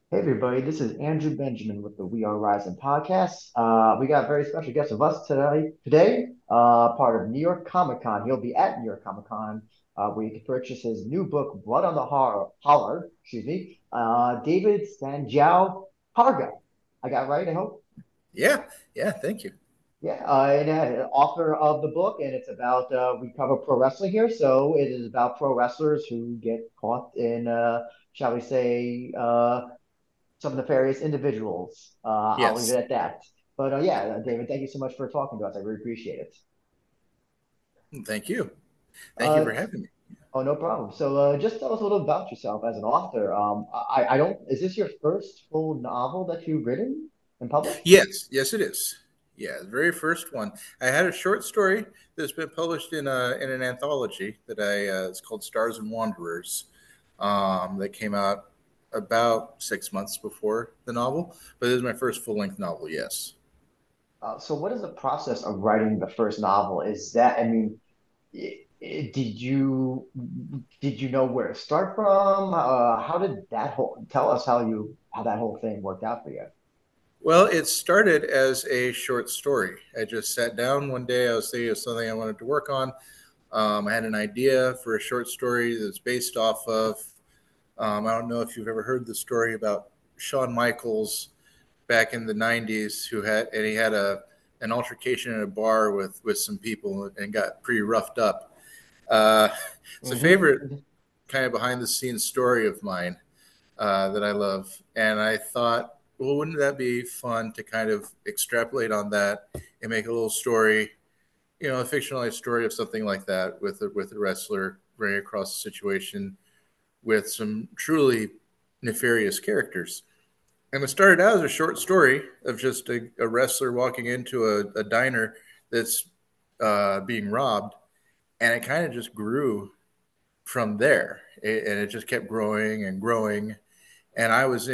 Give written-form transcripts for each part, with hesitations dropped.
Hey everybody, this is Andrew Benjamin with the We Are Rising podcast. We got a very special guest of us today, part of New York Comic Con. He'll be at New York Comic Con where you can purchase his new book, Blood on the Holler, David Sanjiao Parga. I got it right, I hope. Yeah, yeah, thank you. Yeah, author of the book, and it's about we cover pro wrestling here, so it is about pro wrestlers who get caught in, shall we say, some nefarious individuals. I'll leave it Yes, at that. But David, thank you so much for talking to us. I really appreciate it. thank you. Thank you Uh, for having me. oh, no problem. Just tell us a little about yourself as an author. I don't, is this your first full novel that you've written and published? Yes, yes, it is. Yeah, the very first one. I had a short story that's been published in an anthology that it's called Stars and Wanderers. That came out about 6 months before the novel, but this is my first full length novel. Yes. So what is the process of writing the first novel? Is that, I mean, did you know where to start from? How did that whole, tell us how that whole thing worked out for you? Well, it started as a short story. I just sat down one day. I was thinking of something I wanted to work on. I had an idea for a short story that's based off of. I don't know if you've ever heard the story about Shawn Michaels back in the '90s, he had a an altercation in a bar with some people and got pretty roughed up. Uh, it's a favorite Hmm. kind of behind the scenes story of mine that I love, and I thought, well, wouldn't that be fun to kind of extrapolate on that and make a little story, a fictionalized story of something like that with a wrestler running across the situation with some truly nefarious characters. And it started out as a short story of just a wrestler walking into a diner that's being robbed, and it kind of just grew from there. And it just kept growing and growing. And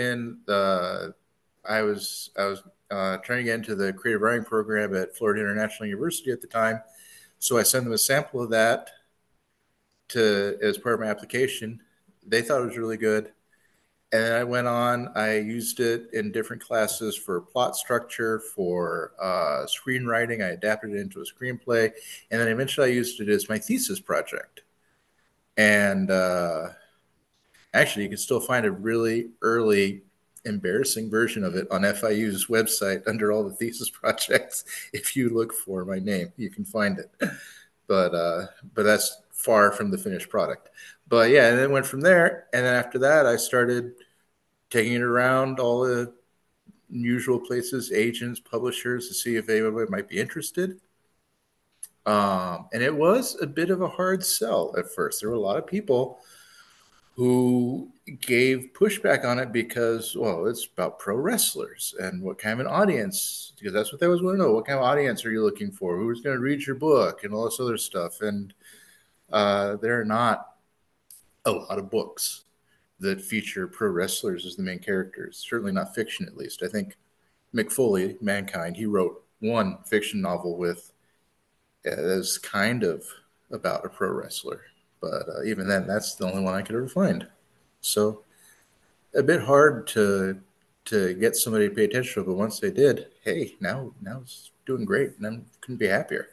I was trying to get into the creative writing program at Florida International University at the time, so I sent them a sample of that to as part of my application. They thought it was really good. And then I went on, I used it in different classes for plot structure, for screenwriting. I adapted it into a screenplay. And then eventually I used it as my thesis project. And actually, you can still find a really early, embarrassing version of it on FIU's website under all the thesis projects. If you look for my name, you can find it. But uh, but that's far from the finished product. But yeah, and then went from there. And then after that, I started taking it around all the usual places, agents, publishers, to see if anybody might be interested. And it was a bit of a hard sell at first. There were a lot of people who gave pushback on it because, well, it's about pro wrestlers and what kind of an audience, because that's what they always want to know. What kind of audience are you looking for? Who's going to read your book and all this other stuff? And there are not a lot of books that feature pro wrestlers as the main characters, certainly not fiction, at least. I think Mick Foley, Mankind, he wrote one fiction novel with that is kind of about a pro wrestler. But even then, that's the only one I could ever find. So a bit hard to get somebody to pay attention to, it, but once they did, hey, now it's doing great, and I couldn't be happier.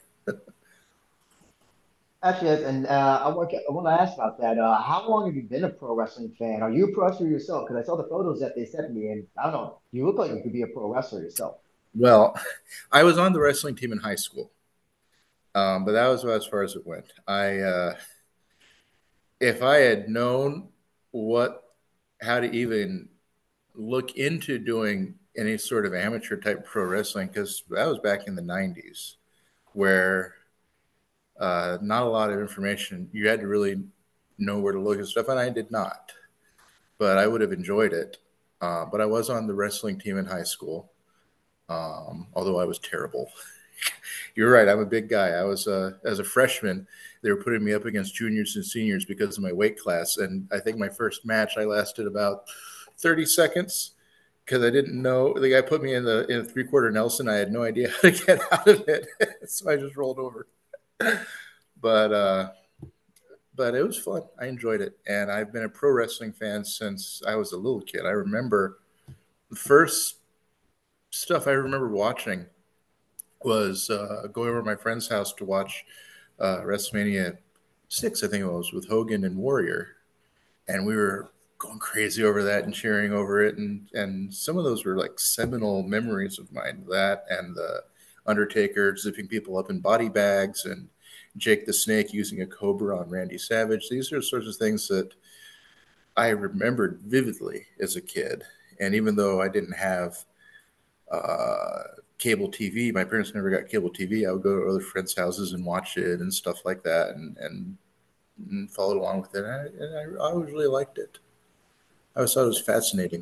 Actually, and I want to ask about that. How long have you been a pro wrestling fan? Are you a pro wrestler yourself? Because I saw the photos that they sent me, and I don't know, you look like you could be a pro wrestler yourself. Well, I was on the wrestling team in high school, but that was about as far as it went. If I had known what how to even look into doing any sort of amateur type pro wrestling, because that was back in the '90s, where not a lot of information. You had to really know where to look and stuff, and I did not. But I would have enjoyed it. But I was on the wrestling team in high school, although I was terrible. You're right. I'm a big guy. I was as a freshman. They were putting me up against juniors and seniors because of my weight class, and I think my first match I lasted about 30 seconds because I didn't know the guy put me in a 3/4 Nelson. I had no idea how to get out of it, so I just rolled over. But but it was fun. I enjoyed it, and I've been a pro wrestling fan since I was a little kid. I remember. the first stuff I remember watching was going over to my friend's house to watch WrestleMania 6, I think it was, with Hogan and Warrior. And we were going crazy over that and cheering over it. And some of those were like seminal memories of mine. That and the Undertaker zipping people up in body bags and Jake the Snake using a cobra on Randy Savage. These are sorts of things that I remembered vividly as a kid. And even though I didn't have uh, cable TV, my parents never got cable TV, I would go to other friends' houses and watch it and stuff like that and followed along with it. And I always really liked it. I always thought it was fascinating.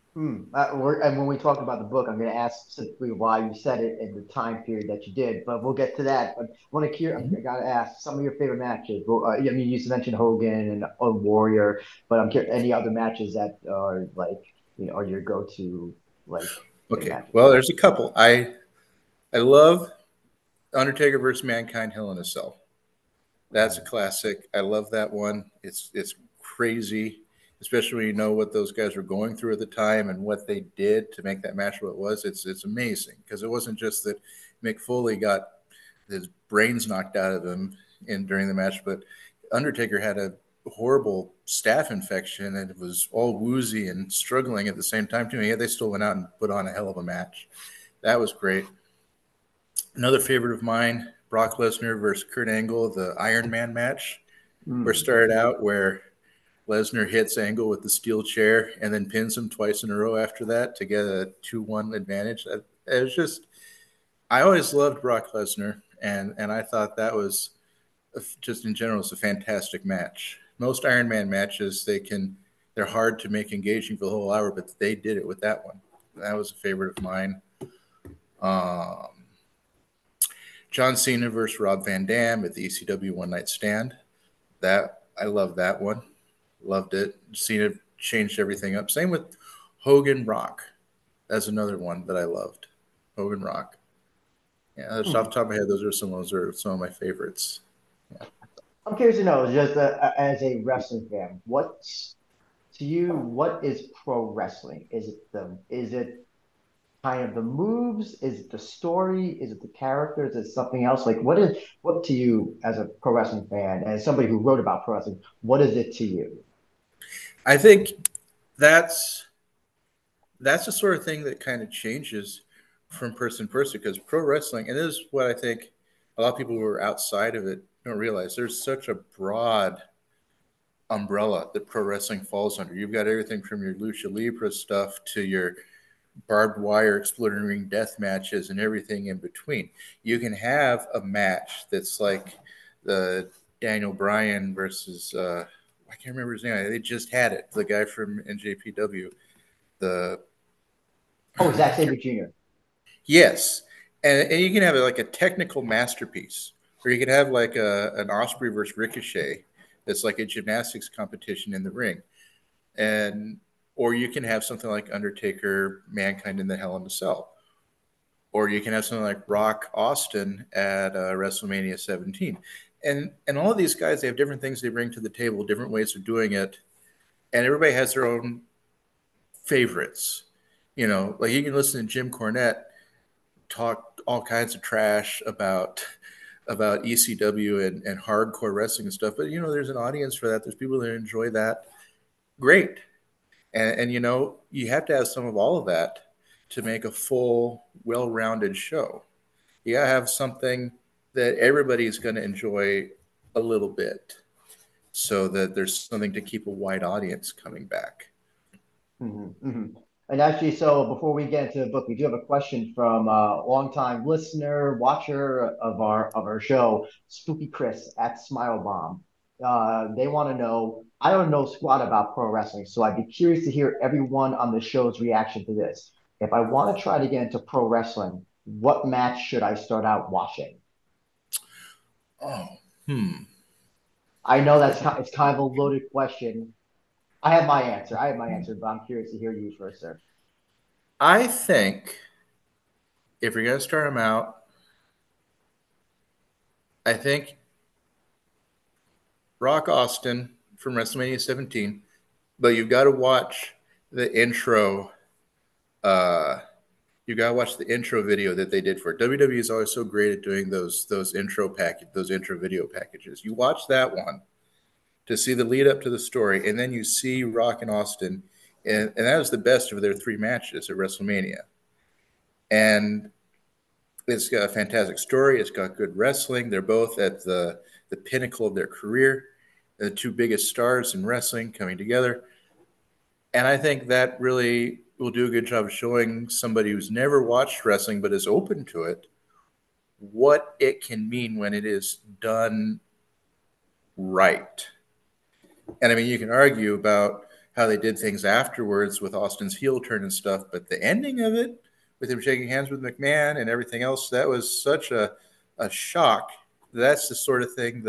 And when we talk about the book, I'm going to ask specifically why you said it in the time period that you did, but we'll get to that. But I want to hear, I got to ask some of your favorite matches. Well, I mean, you mentioned Hogan and Warrior, but I'm curious, any other matches that are like, are your go-to like Okay, matches? well, there's a couple. I love Undertaker versus Mankind Hell in a Cell. That's a classic. I love that one. It's crazy, especially when you know what those guys were going through at the time and what they did to make that match what it was. It's amazing because it wasn't just that Mick Foley got his brains knocked out of him in during the match, but Undertaker had a horrible staph infection and it was all woozy and struggling at the same time too. Yeah, they still went out and put on a hell of a match. That was great. Another favorite of mine, Brock Lesnar versus Kurt Angle, the Iron Man match, where it Mm. started out where Lesnar hits Angle with the steel chair and then pins him twice in a row after that to get a 2-1 advantage. It was just, I always loved Brock Lesnar, and I thought that was just in general, it's a fantastic match. Most Iron Man matches, they're hard to make engaging for the whole hour, but they did it with that one. That was a favorite of mine. Um, John Cena versus Rob Van Dam at the ECW One Night Stand. That I love that one. Loved it. Cena changed everything up. Same with Hogan Rock. That's another one that I loved. Hogan Rock. Yeah, just off Mm. the top of my head, those are some of my favorites. Yeah. I'm curious to know, just as a wrestling fan, what's to you, what is pro wrestling? Is it kind of the moves? Is it the story? Is it the characters? Is it something else? Like, what to you as a pro wrestling fan and somebody who wrote about pro wrestling? What is it to you? I think that's that's the sort of thing that kind of changes from person to person because pro wrestling, and this is what I think a lot of people who are outside of it don't realize. There's such a broad umbrella that pro wrestling falls under. You've got everything from your lucha libre stuff to your barbed wire exploding ring death matches and everything in between. You can have a match that's like the Daniel Bryan versus I can't remember his name. They just had it. The guy from NJPW. The Oh, Zack Sabre Jr. Yes, and you can have like a technical masterpiece, or you can have like an Osprey versus Ricochet that's like a gymnastics competition in the ring, and or you can have something like Undertaker, Mankind in the Hell in a Cell, or you can have something like Rock Austin at WrestleMania 17, and all of these guys they have different things they bring to the table, different ways of doing it, and everybody has their own favorites. You know, like you can listen to Jim Cornette talk all kinds of trash about ECW and hardcore wrestling and stuff. But you know, there's an audience for that. There's people that enjoy that. Great, and you know, you have to have some of all of that to make a full, well-rounded show. You gotta have something that everybody's going to enjoy a little bit, so that there's something to keep a wide audience coming back. Hmm. And actually, so before we get into the book, we do have a question from a longtime listener, watcher of our show, Spooky Chris at Smile Bomb. They want to know, I don't know squat about pro wrestling, so I'd be curious to hear everyone on the show's reaction to this. If I want to try to get into pro wrestling, what match should I start out watching? Oh, hmm. I know it's kind of a loaded question. I have my answer. I have my answer, but I'm curious to hear you first, sir. I think if you're going to start them out, I think Rock Austin from WrestleMania 17, but you've got to watch the intro Uh, you gotta watch the intro video that they did for it. WWE is always so great at doing those intro video packages. You watch that one to see the lead up to the story, and then you see Rock and Austin, and that was the best of their three matches at WrestleMania. And it's got a fantastic story. It's got good wrestling. They're both at the pinnacle of their career, the two biggest stars in wrestling coming together. And I think that really will do a good job of showing somebody who's never watched wrestling but is open to it what it can mean when it is done right. And I mean, you can argue about how they did things afterwards with Austin's heel turn and stuff, but the ending of it, with him shaking hands with McMahon and everything else, that was such a shock. That's the sort of thing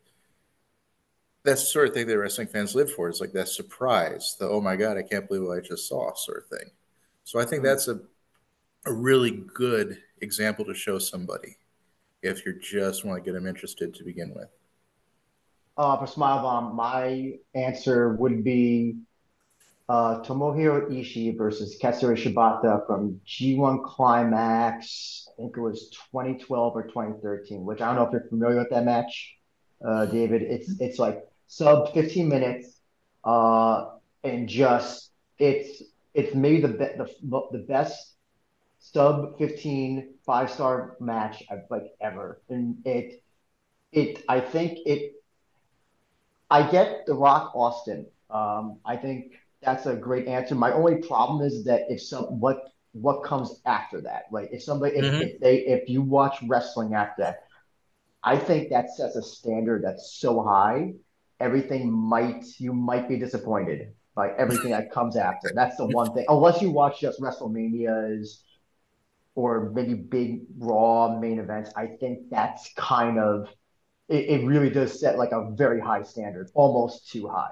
that wrestling fans live for. It's like that surprise, the oh my god, I can't believe what I just saw sort of thing. So I think Hmm. that's a really good example to show somebody if you just want to get them interested to begin with. For Smile Bomb, my answer would be Tomohiro Ishii versus Katsuri Shibata from G1 Climax. I think it was 2012 or 2013, which I don't know if you're familiar with that match, David. It's like sub 15 minutes, uh, and just it's maybe the best sub 15 5-star match I've like ever, and it I think it I get The Rock Austin. I think that's a great answer. My only problem is that if some what comes after that, right? If somebody Mm-hmm. if you watch wrestling after that, I think that sets a standard that's so high, everything might you might be disappointed by everything that comes after. That's the one thing. Unless you watch just WrestleManias or maybe big Raw main events, I think that's kind of it really does set like a very high standard, almost too high.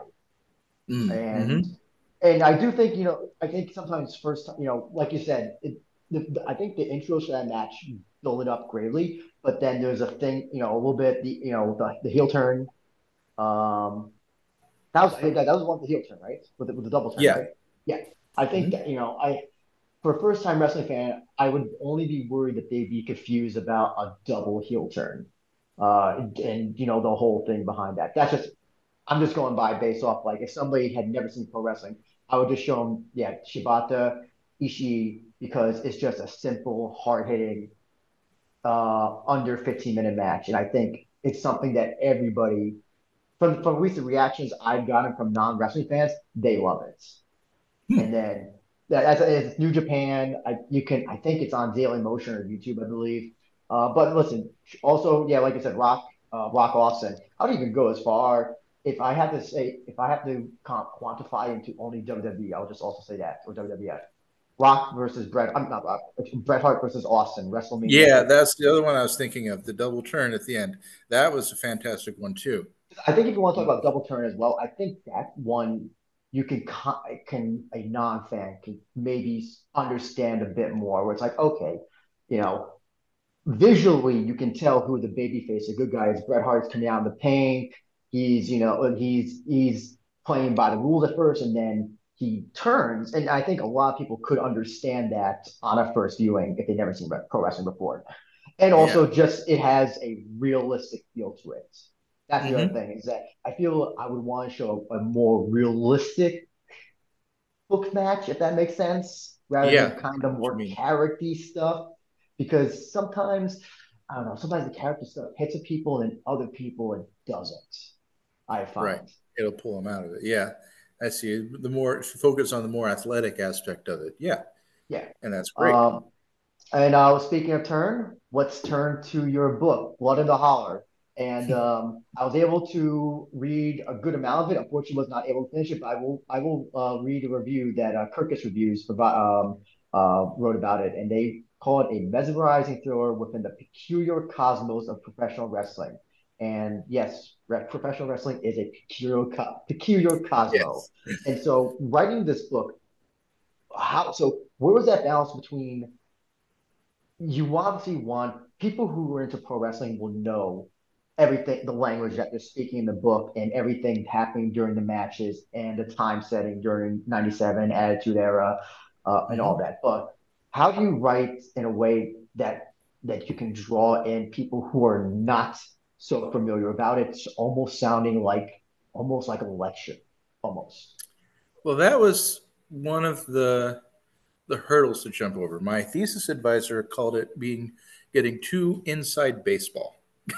And Mm-hmm. I do think, I think sometimes first, like you said, I think the intros for that match build it up greatly, but then there's a thing, a little bit, the heel turn. Um, I think that was one of the heel turn, right? With the double turn, Yeah. right? Yeah. I think Mm-hmm. that, for a first time wrestling fan, I would only be worried that they'd be confused about a double heel turn. And the whole thing behind that. I'm just going by based off like if somebody had never seen pro wrestling, I would just show them, yeah, Shibata, Ishii, because it's just a simple, hard hitting, under 15-minute match. And I think it's something that everybody, from recent reactions I've gotten from non wrestling fans, they love it. And then it's New Japan. I think it's on Daily Motion or YouTube, I believe. But listen, also, yeah, like I said, Rock Austin. I would even go as far if I have to quantify into only WWE, I would just also say that or WWF. Rock versus Bret. I'm not Rock. It's Bret Hart versus Austin. WrestleMania Yeah, 8. that's the other one I was thinking of, the double turn at the end. That was a fantastic one too. I think if you want to talk about double turn as well, I think that one you can a non-fan can maybe understand a bit more. Where it's like, okay, you know, visually you can tell who the baby face, the good guy is. Bret Hart's coming out in the pain. He's playing by the rules at first, and then he turns. And I think a lot of people could understand that on a first viewing if they've never seen pro wrestling before. And Yeah. also just it has a realistic feel to it. That's the other Mm-hmm. thing is that I feel I would want to show a more realistic book match, if that makes sense, rather Yeah. than kind of What you more mean? character stuff. Because sometimes, I don't know, sometimes the character stuff hits people and other people it doesn't, I Right. find. It'll pull them out of it. Yeah. I see. The more focus on the more athletic aspect of it. Yeah. Yeah. And that's great. Um, And speaking of turn, let's turn to your book, Blood in the Holler. And I was able to read a good amount of it. Unfortunately, was not able to finish it, but I will read a review that Kirkus Reviews wrote about it, and they call it a mesmerizing thriller within the peculiar cosmos of professional wrestling. And yes, professional wrestling is a peculiar cosmo. Yes. And so, writing this book, where was that balance between you obviously want people who are into pro wrestling will know everything, the language that they're speaking in the book and everything happening during the matches and the time setting during 97 Attitude Era. and all Mhm. that. But how do you write in a way that you can draw in people who are not so familiar about it, almost sounding like almost like a lecture, almost. Well, that was one of the hurdles to jump over. My thesis advisor called it being getting too inside baseball.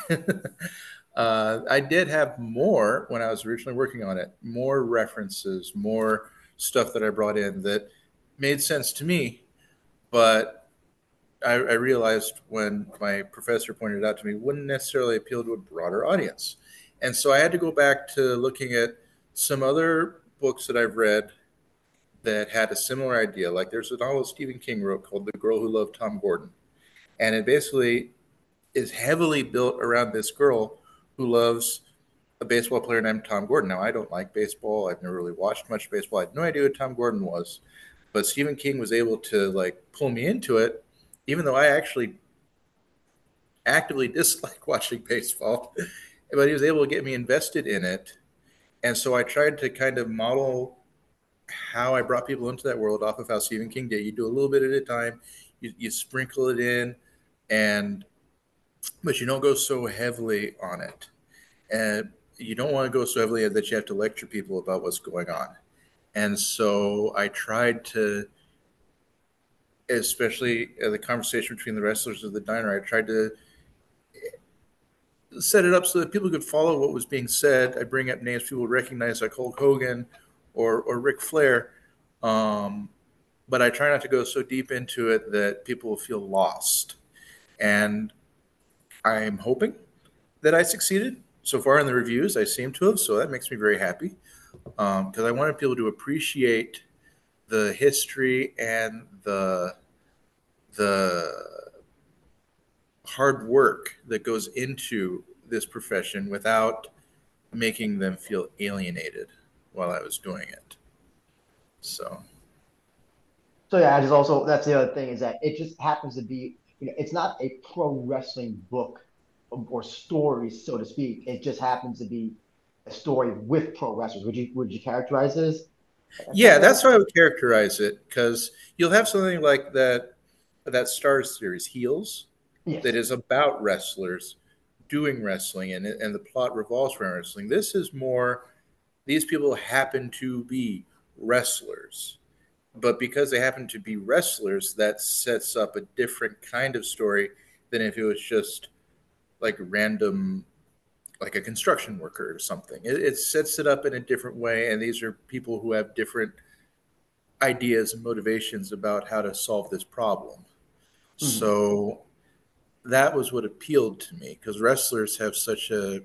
I did have more when I was originally working on it, more references, more stuff that I brought in that made sense to me. But I realized when my professor pointed it out to me, wouldn't necessarily appeal to a broader audience. And so I had to go back to looking at some other books that I've read that had a similar idea. Like there's a novel Stephen King wrote called The Girl Who Loved Tom Gordon. And it basically is heavily built around this girl who loves a baseball player named Tom Gordon. Now, I don't like baseball. I've never really watched much baseball. I had no idea who Tom Gordon was. But Stephen King was able to like pull me into it, even though I actually actively dislike watching baseball. But he was able to get me invested in it. And so I tried to kind of model how I brought people into that world off of how Stephen King did. You do a little bit at a time, you sprinkle it in, and but you don't go so heavily on it, and you don't want to go so heavily that you have to lecture people about what's going on. And so I tried to, especially the conversation between the wrestlers of the diner, I tried to set it up so that people could follow what was being said. I bring up names people recognize, like Hulk Hogan or Ric Flair. Um, but I try not to go so deep into it that people will feel lost. And I'm hoping that I succeeded. So far in the reviews, I seem to have, so that makes me very happy because I wanted people to appreciate the history and the hard work that goes into this profession without making them feel alienated while I was doing it. So, So yeah, I just also that's the other thing is that it just happens to be, it's not a pro wrestling book or story, so to speak. It just happens to be a story with pro wrestlers. Would you characterize this that yeah, way? that's how I would characterize it because you'll have something like that Stars series Heels that Yes. is about wrestlers doing wrestling and the plot revolves around wrestling. This is more these people happen to be wrestlers, but because they happen to be wrestlers, that sets up a different kind of story than if it was just like random, like a construction worker or something. It sets it up in a different way, and these are people who have different ideas and motivations about how to solve this problem. Mhm. So that was what appealed to me because wrestlers have such a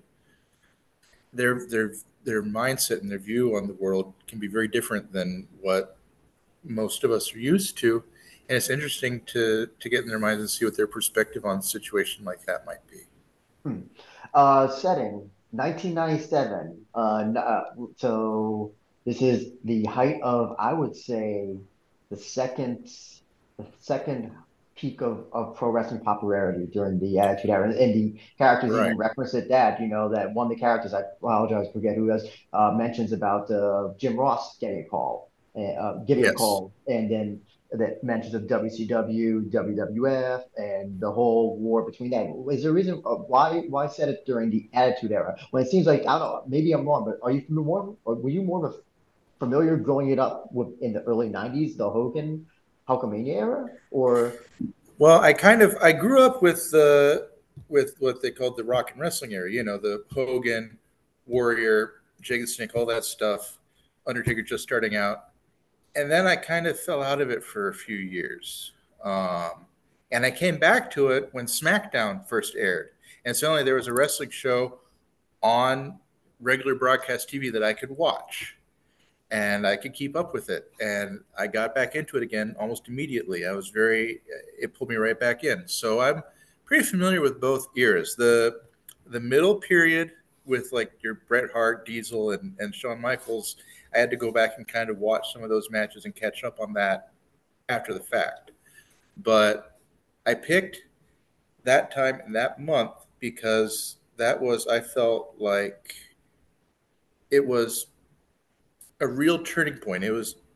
their mindset and their view on the world can be very different than what most of us are used to, and it's interesting to get in their minds and see what their perspective on a situation like that might be. Hmm. Setting 1997. So this is the height of, I would say, the second the second peak of pro wrestling popularity during the Attitude Era, and the characters Right. even reference it. That that one of the characters, I apologize, forget who it was, mentions about Jim Ross getting a Yes. call, and then that mentions of WCW, WWF, and the whole war between that. Is there a reason why set it during the Attitude Era when it seems like, I don't know, maybe I'm wrong, but are you more or were you more of a familiar growing it up with in the early '90s, the Hogan Hulkamania era, or Well, I grew up with what they called the rock and wrestling era. You know, the Hogan, Warrior, Jake the Snake, all that stuff. Undertaker just starting out, and then I kind of fell out of it for a few years. And I came back to it when SmackDown first aired, and suddenly there was a wrestling show on regular broadcast TV that I could watch and I could keep up with it. And I got back into it again almost immediately. It pulled me right back in. So I'm pretty familiar with both eras. The middle period with like your Bret Hart, Diesel, and Shawn Michaels, I had to go back and kind of watch some of those matches and catch up on that after the fact. But I picked that time and that month because I felt like it was a real turning point. It was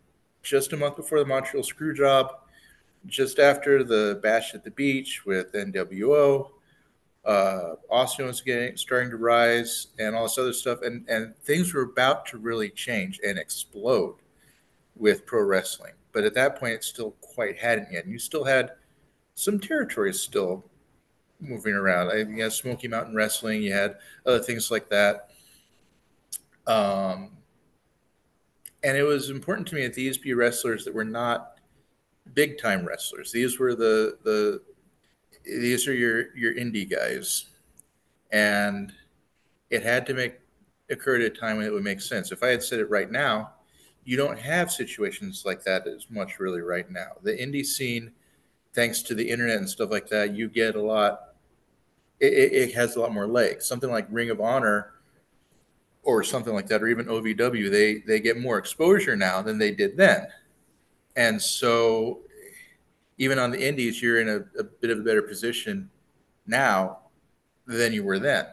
just a month before the Montreal Screwjob, just after the Bash at the Beach with NWO. Austin was starting to rise, and all this other stuff, and things were about to really change and explode with pro wrestling. But at that point, it still quite hadn't yet. And you still had some territories still moving around. You had Smoky Mountain Wrestling, you had other things like that. Um, and it was important to me that these be wrestlers that were not big time wrestlers. These were these are your indie guys, and it had to occur at a time when it would make sense. If I had said it right now, you don't have situations like that as much really right now. The indie scene, thanks to the internet and stuff like that, you get a lot. It has a lot more legs. Something like Ring of Honor or something like that, or even OVW, they get more exposure now than they did then. And so even on the indies, you're in a bit of a better position now than you were then.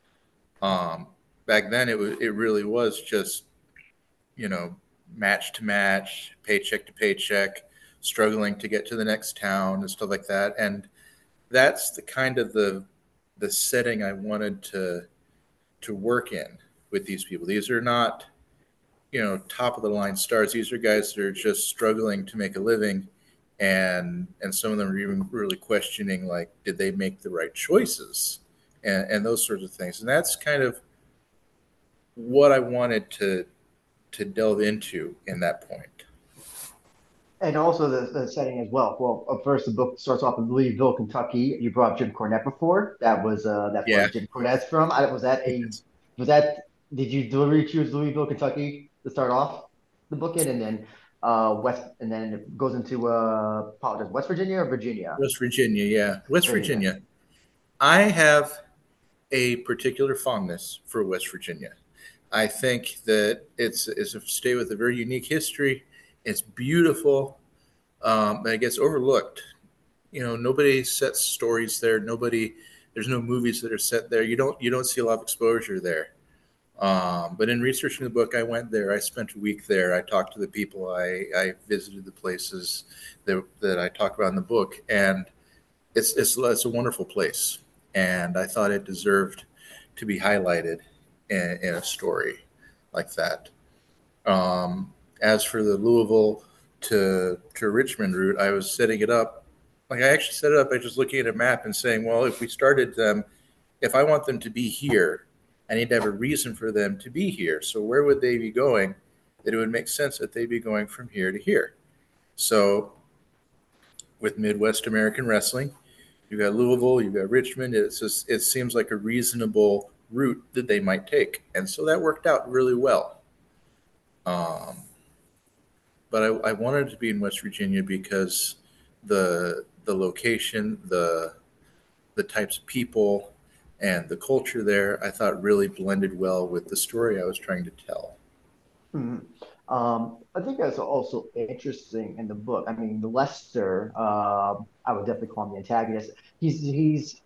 Back then, it really was just, you know, match to match, paycheck to paycheck, struggling to get to the next town and stuff like that. And that's the kind of the setting I wanted to work in with these people. These are not, you know, top of the line stars. These are guys that are just struggling to make a living, and some of them are even really questioning, like, did they make the right choices, and those sorts of things. And that's kind of what I wanted to delve into in that point. And also the setting as well. Well, first the book starts off in Louisville, Kentucky. You brought up Jim Cornette before. That's where Yeah. Jim Cornette's from. Was that did you deliberately choose Louisville, Kentucky to start off the book in, and then West, and then it goes into apologize, West Virginia or Virginia? West Virginia, yeah. West Virginia. Virginia. I have a particular fondness for West Virginia. I think that it's a state with a very unique history. It's beautiful, but it gets overlooked. You know, nobody sets stories there. There's no movies that are set there. You don't see a lot of exposure there. But in researching the book, I went there. I spent a week there. I talked to the people. I visited the places that I talk about in the book, and it's a wonderful place. And I thought it deserved to be highlighted in a story like that. As for the Louisville to Richmond route, I was setting it up. Like, I actually set it up by just looking at a map and saying, well, if we started them, if I want them to be here, I need to have a reason for them to be here. So where would they be going? That it would make sense that they'd be going from here to here. So with Midwest American Wrestling, you've got Louisville, you've got Richmond. It seems like a reasonable route that they might take. And so that worked out really well. But I wanted to be in West Virginia because the location, the types of people, and the culture there, I thought really blended well with the story I was trying to tell. Mhm. I think that's also interesting in the book. I mean, Lester, I would definitely call him the antagonist. He's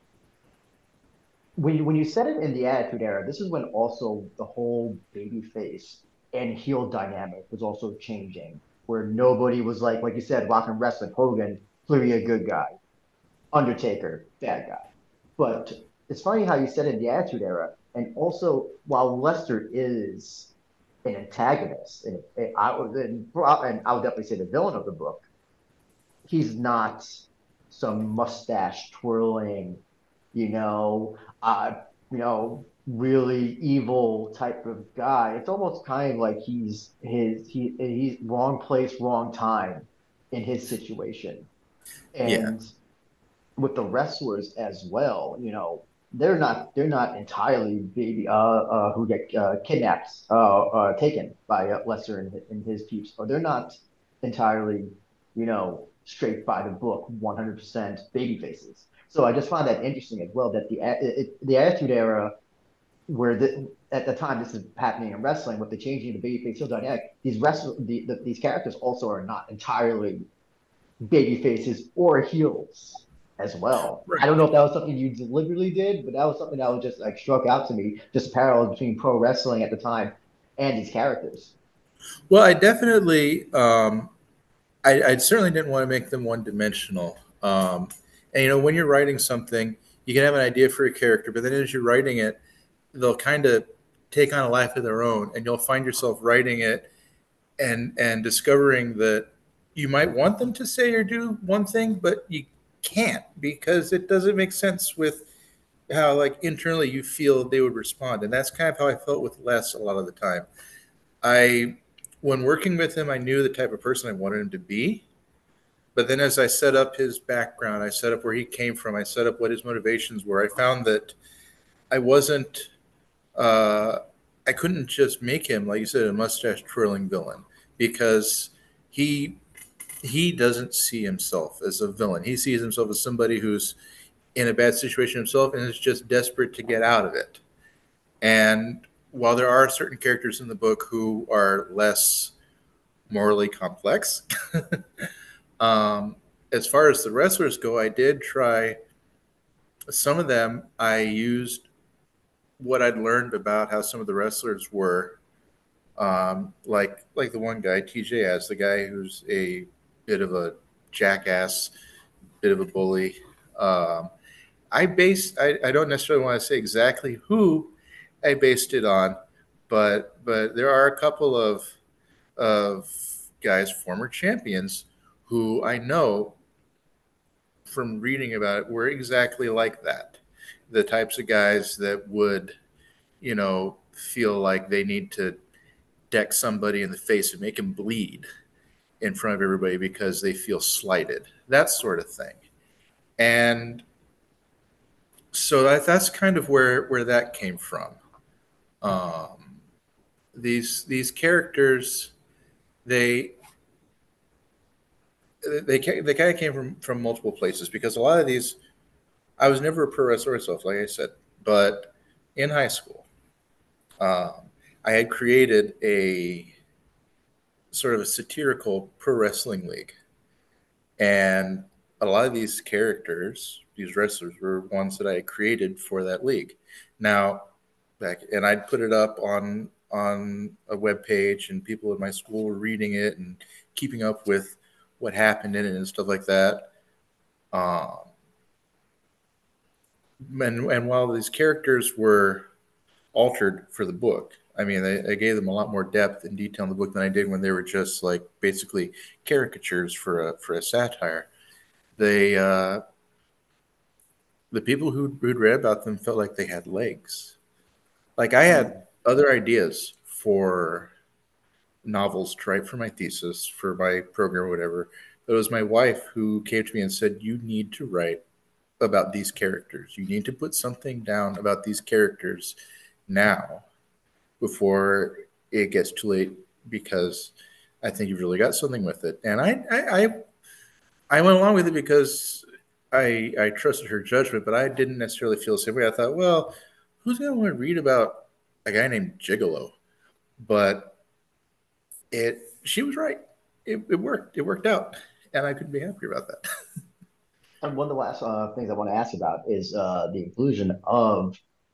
when you said it in the Attitude Era, this is when also the whole babyface and heel dynamic was also changing, where nobody was like you said, Rock and Wrestling, Hogan, clearly a good guy, Undertaker, bad guy. But it's funny how you said it in the Attitude Era, and also while Lester is an antagonist, and I would definitely say the villain of the book, he's not some mustache twirling, you know, uh, really evil type of guy. It's almost kind of like he's wrong place, wrong time in his situation. Yeah, And with the wrestlers as well, they're not entirely baby who get kidnapped taken by Lester and his peeps, or they're not entirely straight by the book 100% baby faces. So I just find that interesting as well that the Attitude Era, where at the time this is happening in wrestling with the changing of the babyface heel dynamic, these characters also are not entirely baby faces or heels as well. I right. don't know if that was something you deliberately did, but that was something that was just like struck out to me, just parallels between pro wrestling at the time and these characters. Well, I definitely, I certainly didn't want to make them one dimensional. And when you're writing something, you can have an idea for a character, but then as you're writing it, they'll kind of take on a life of their own, and you'll find yourself writing it and discovering that you might want them to say or do one thing, but you can't because it doesn't make sense with how like internally you feel they would respond. And that's kind of how I felt with Les a lot of the time. I When working with him, I knew the type of person I wanted him to be. But then as I set up his background, I set up where he came from, I set up what his motivations were, I found that I wasn't uh, I couldn't just make him, like you said, a mustache twirling villain because he he doesn't see himself as a villain. He sees himself as somebody who's in a bad situation himself and is just desperate to get out of it. And while there are certain characters in the book who are less morally complex, um, as far as the wrestlers go, I did try some of them. I used what I'd learned about how some of the wrestlers were, like the one guy, TJ, as the guy who's a bit of a jackass, bit of a bully. Um, I don't necessarily want to say exactly who I based it on, but there are a couple of guys, former champions, who I know from reading about it were exactly like that. The types of guys that would, feel like they need to deck somebody in the face and make him bleed in front of everybody because they feel slighted, that sort of thing. And so that's kind of where that came from. Um, these characters, they they kind of came from multiple places because a lot of these, I was never a pro wrestler myself, like I said, but in high school, um, I had created a sort of a satirical pro wrestling league, and a lot of these characters, these wrestlers, were ones that I had created for that league. Now, and I'd put it up on a web page, and people in my school were reading it and keeping up with what happened in it and stuff like that. Um, and while these characters were altered for the book, I mean, I gave them a lot more depth and detail in the book than I did when they were just like basically caricatures for a satire. They The people who'd read about them felt like they had legs. Like I had Mm. other ideas for novels to write for my thesis, for my program or whatever. But it was my wife who came to me and said, "You need to write about these characters. You need to put something down about these characters now before it gets too late because I think you've really got something with it." And I went along with it because I trusted her judgment, but I didn't necessarily feel the same way. I thought, well, who's going to want to read about a guy named Gigolo? But she was right. It worked. It worked out, and I couldn't be happier about that. And one of the last things I want to ask about is the inclusion of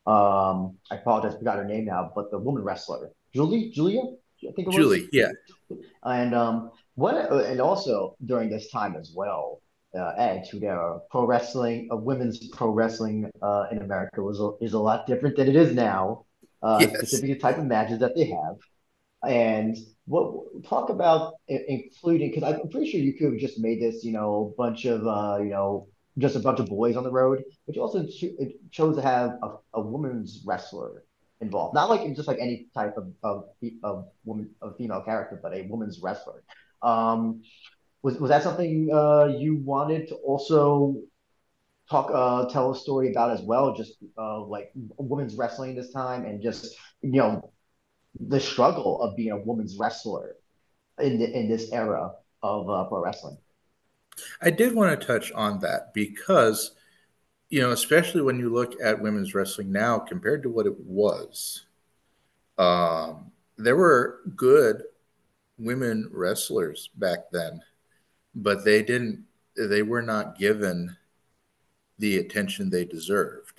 I apologize, I forgot her name now, but the woman wrestler, Julia, I think it was. Julie, yeah, And and also during this time as well, add to their pro wrestling, women's pro wrestling in America is a lot different than it is now. yes. Specifically, the type of matches that they have, and what talk about including because I'm pretty sure you could have just made this, bunch of just a bunch of boys on the road, but you also it chose to have a woman's wrestler involved, not like just like any type of woman of female character, but a woman's wrestler. Um, was that something you wanted to also tell a story about as well, just like women's wrestling this time, and just the struggle of being a woman's wrestler in this era of pro wrestling. I did want to touch on that because especially when you look at women's wrestling now compared to what it was, there were good women wrestlers back then, but they were not given the attention they deserved.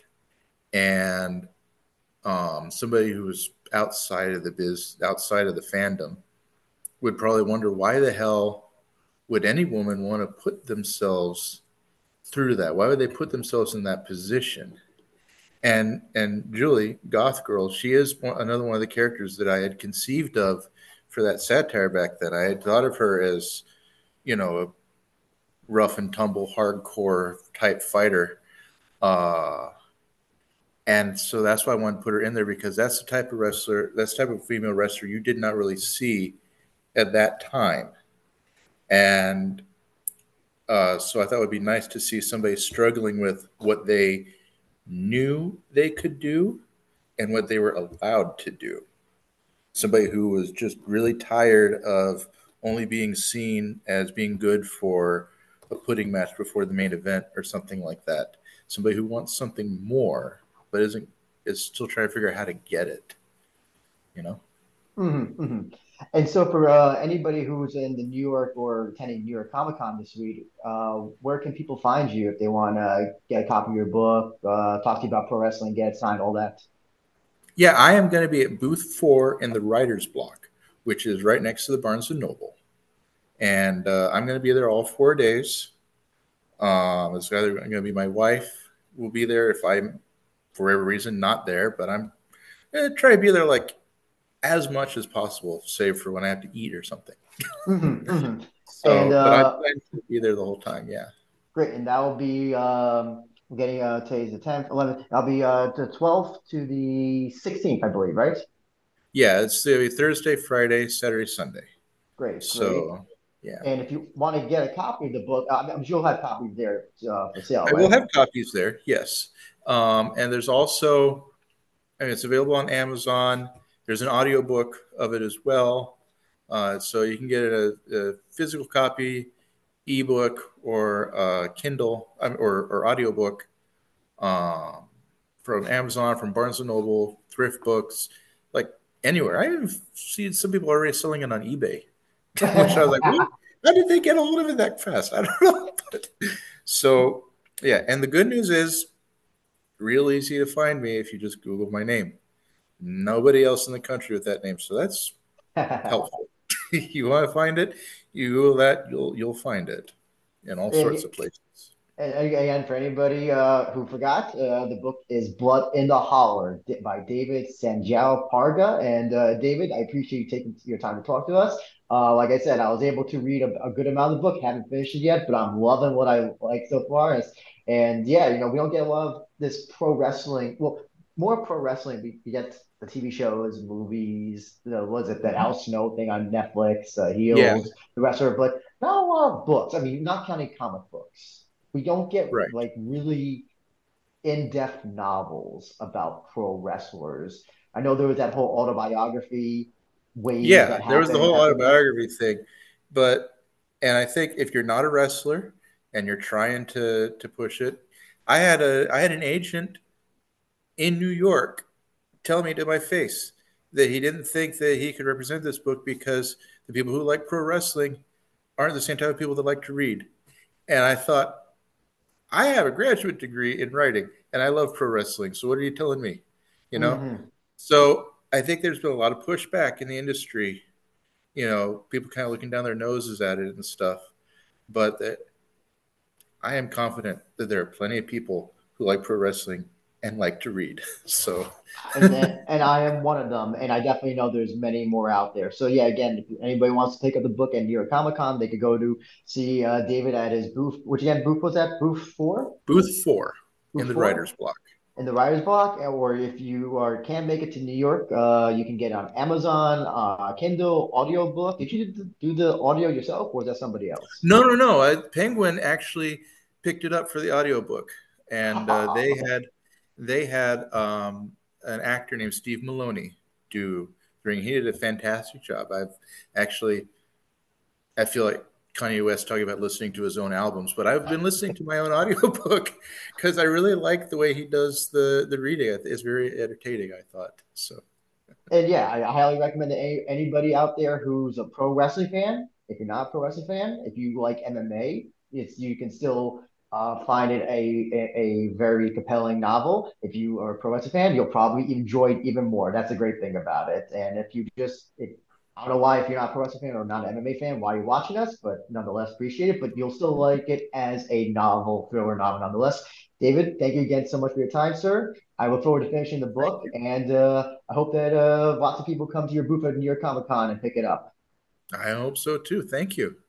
And somebody who was outside of the fandom, would probably wonder why the hell would any woman want to put themselves through that? Why would they put themselves in that position? And Julie, Goth Girl, she is another one of the characters that I had conceived of for that satire back then. I had thought of her as, a rough and tumble, hardcore type fighter. Uh, and so that's why I wanted to put her in there, because that's the type of wrestler, that's the type of female wrestler you did not really see at that time. And so I thought it would be nice to see somebody struggling with what they knew they could do and what they were allowed to do. Somebody who was just really tired of only being seen as being good for a pudding match before the main event or something like that. Somebody who wants something more, but is still trying to figure out how to get it. You know. Hmm. And so, for anybody who's in the New York or attending New York Comic Con this week, where can people find you if they want to get a copy of your book, talk to you about pro wrestling, get it signed, all that? Yeah, I am going to be at booth 4 in the Writers Block, which is right next to the Barnes and Noble, and I'm going to be there all 4 days. It's either going to be my wife will be there if I'm for whatever reason not there, but I'm going to try to be there like as much as possible, save for when I have to eat or something. Hmm. Hmm. And So, but I plan to be there the whole time. Yeah. great, and that will be getting today's the 10th, 11th. That'll be the 12th to the 16th, I believe, right? Yeah, it's the Thursday, Friday, Saturday, Sunday. Great, great. So, yeah. And if you want to get a copy of the book, I'm sure you'll have copies there for sale, I will right? have copies there, yes. And there's also, I mean, it's available on Amazon. There's an audiobook of it as well. So you can get a physical copy, ebook, or Kindle or audiobook um, from Amazon, from Barnes and Noble, Thrift Books, like anywhere. I even seen some people already selling it on eBay, which I was like, what? How did they get a hold of it that fast? I don't know. But, so, yeah. And the good news is, real easy to find me if you just Google my name. Nobody else in the country with that name. So that's helpful. You want to find it, you Google that, you'll find it in all sorts And of places. And again, for anybody who forgot, the book is Blood in the Holler by David Sanjao Parga. And David, I appreciate you taking your time to talk to us. Like I said, I was able to read a good amount of the book. Haven't finished it yet, but I'm loving what I like so far. And yeah, we don't get a lot of this pro wrestling. Well, more pro wrestling. We get the TV shows, movies. Was it that Al Snow thing on Netflix? Yeah, Heels, the wrestler, but not a lot of books. I mean, not counting comic books. We don't get right. like really in-depth novels about pro wrestlers. I know there was that whole autobiography wave Yeah, that there was the happened whole after that. autobiography thing, but and I think if you're not a wrestler and you're trying to push it, I had an agent in New York tell me to my face that he didn't think that he could represent this book because the people who like pro wrestling aren't the same type of people that like to read. And I thought, I have a graduate degree in writing and I love pro wrestling. So what are you telling me? You know? Hmm. So I think there's been a lot of pushback in the industry, people kind of looking down their noses at it and stuff. But I am confident that there are plenty of people who like pro wrestling and like to read. So, And I am one of them, and I definitely know there's many more out there. So yeah, again, if anybody wants to pick up the book at New York Comic Con, they could go to see David at his booth. Which again, booth was that? Booth four? booth 4 in Booth the four? writer's block. In the writer's block, or if you can't make it to New York, you can get it on Amazon, Kindle, audiobook. Did you do the audio yourself, or was that somebody else? No, no, no. Penguin actually picked it up for the audiobook, and Okay. they had an actor named Steve Maloney do during. He did a fantastic job. Actually, I feel like Kanye West talking about listening to his own albums, but I've been listening to my own audiobook because I really like the way he does the reading. It's very entertaining, I thought. So, And yeah, I highly recommend that anybody out there who's a pro wrestling fan. If you're not a pro wrestling fan, if you like MMA, you can still find it a very compelling novel. If you are a pro wrestling fan, you'll probably enjoy it even more. That's a great thing about it. And if you just I don't know why, if you're not a pro wrestling fan or not an MMA fan, why you're watching us, but nonetheless appreciate it. But you'll still like it as a novel, thriller novel, nonetheless. David, thank you again so much for your time, sir. I look forward to finishing the Thank book, you. and I hope that lots of people come to your booth at New York Comic Con and pick it up. I hope so too. Thank you.